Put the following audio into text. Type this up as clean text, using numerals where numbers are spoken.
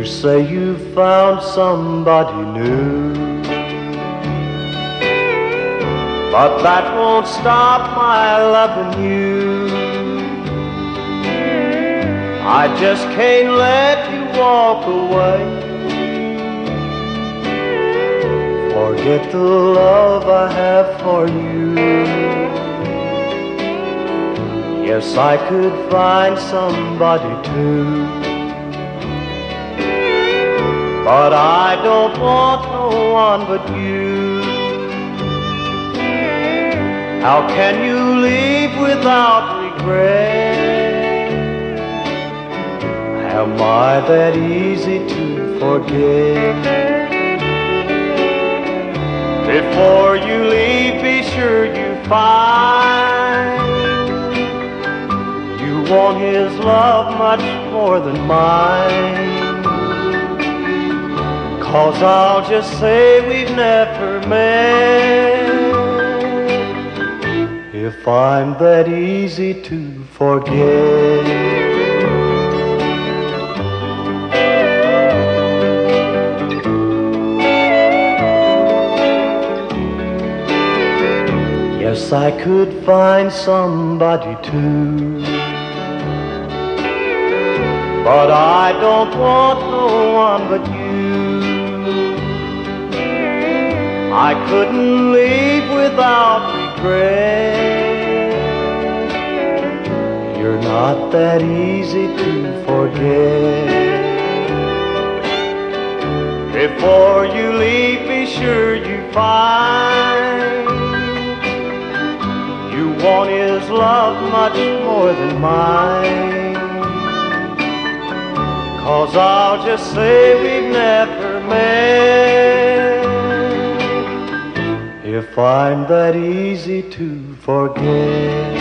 say you found somebody new, but that won't stop my loving you. I just can't let you walk away. Forget the love I have for you. Yes, I could find somebody too, but I don't want no one but you. How can you leave without regret? Am I that easy to forget? Before you leave, be sure you find you want his love much more than mine. 'Cause I'll just say we've never met if I'm that easy to forget. Yes, I could find somebody too, but I don't want no one but you. I couldn't leave without regret. You're not that easy to forget. Before you leave, be sure you find you want his love much more than mine. 'Cause I'll just say we've never met if I'm that easy to forget.